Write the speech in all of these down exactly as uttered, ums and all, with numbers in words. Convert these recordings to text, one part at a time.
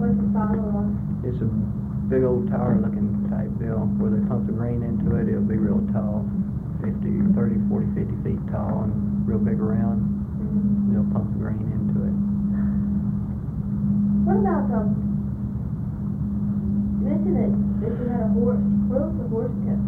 What's the silo like? It's a big old tower-looking type deal where they pump the grain into it. It'll be real tall, fifty, thirty, forty, fifty feet tall, and real big around. Mm-hmm. They'll pump the grain into it. What about um? You mentioned that, that you had a horse. Where was the horse kept?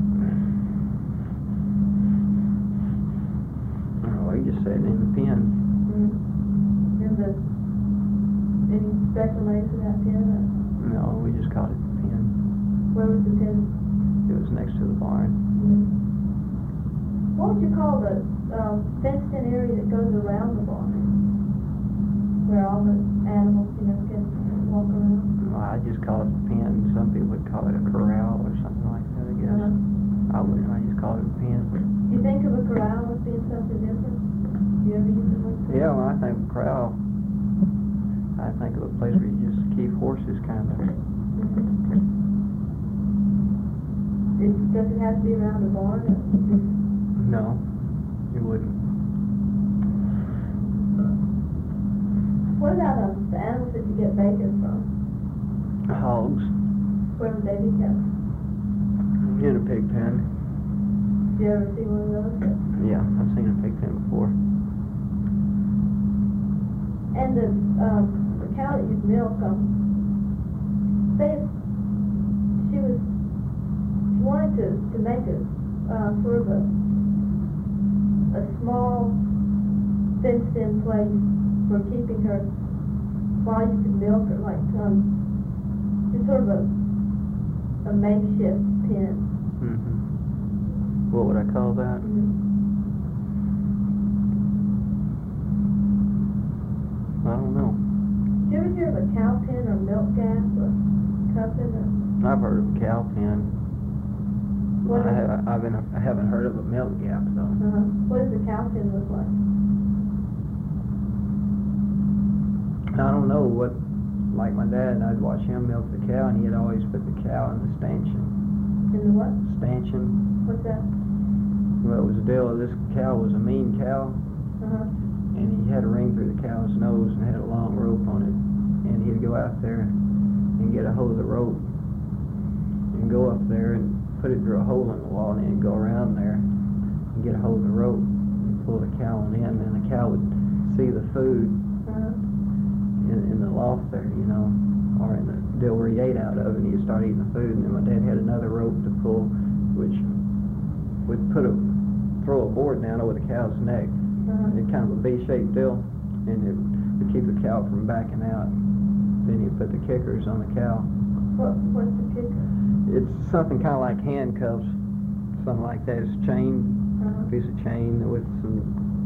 Oh, he just sat in the pen. Mm-hmm. In the any special name for that pen? Or? No, we just called it the pen. Where was the pen? It was next to the barn. Mm-hmm. What would you call the um, fenced-in area that goes around the barn, where all the animals, you know, can walk around? Well, I just call it the pen. Some people would call it a corral or something like that, I guess. Uh-huh. I wouldn't. I just call it a pen. Do you think of a corral as being something different? Do you ever use it like that? Yeah, when I think of a corral, I think of a place where you just keep horses, kind of. It, does it have to be around the barn? Or just... No, you wouldn't. What about um, the animals that you get bacon from? Hogs. Where would they be kept? In a pig pen. Did you ever see one of those? Yeah, I've seen a pig pen before. And the um, the cow that you'd milk, um, say if she was she wanted to to make a uh, sort of a a small fenced-in place for keeping her while you could milk her, like um, just sort of a a makeshift pen. Mm-hmm. What would I call that? Mm-hmm. I don't know. Did you ever hear of a cow pen or milk gas or cupping? Or? I've heard of a cow pen. What I, is, have, I, haven't, I haven't heard of a milk gap, though. uh-huh. What does a cow pen look like? I don't know what, like my dad, I'd watch him milk the cow, and he'd always put the cow in the stanchion. In the what? Stanchion. What's that? Well, it was a deal. This cow was a mean cow, Uh-huh. and he had a ring through the cow's nose and had a long rope on it. And he'd go out there and get a hold of the rope and go up there and put it through a hole in the wall, and then go around there and get a hold of the rope and pull the cow on in. And the cow would see the food Uh-huh. in, in the loft there, you know, or in the deal where he ate out of, and he'd start eating the food. And then my dad had another rope to pull, which would put a throw a board down over the cow's neck. Uh-huh. It's kind of a V-shaped deal, and it would keep the cow from backing out. Then you put the kickers on the cow. What, what's the kicker? It's something kind of like handcuffs, something like that. It's a chain, Uh-huh. a piece of chain with some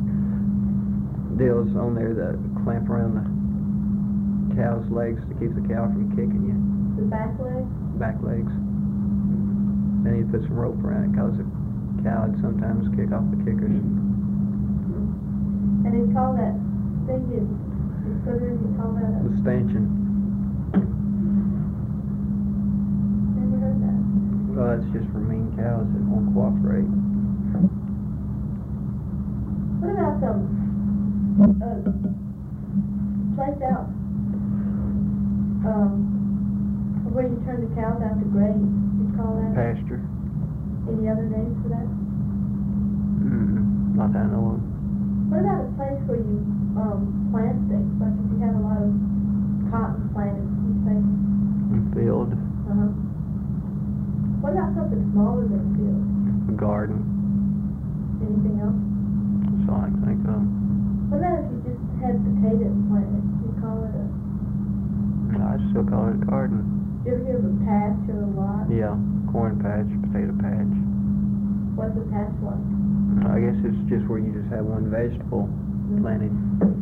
deals on there that clamp around the cow's legs to keep the cow from kicking you. The back leg? Back legs. Then you put some rope around it, because the cow would sometimes kick off the kickers. And they call that thing you, you put in, you call that a... The stanchion. Never heard that. Well, it's just for mean cows that won't cooperate. What about some uh, place out um, where you turn the cows out to graze? You call that? Pasture. Any other names for that? Mm-mm. Not that I know of. What about a place where you um, plant things? Like if you have a lot of cotton planted, you say? Field. Uh-huh. What about something smaller than a field? A garden. Anything else? That's all I can think of. What about if you just had potatoes planted? You call it a... I still call it a garden. You ever hear of a patch or a lot? Yeah. Corn patch, potato patch. What's a patch like? I guess it's just where you just have one vegetable planted.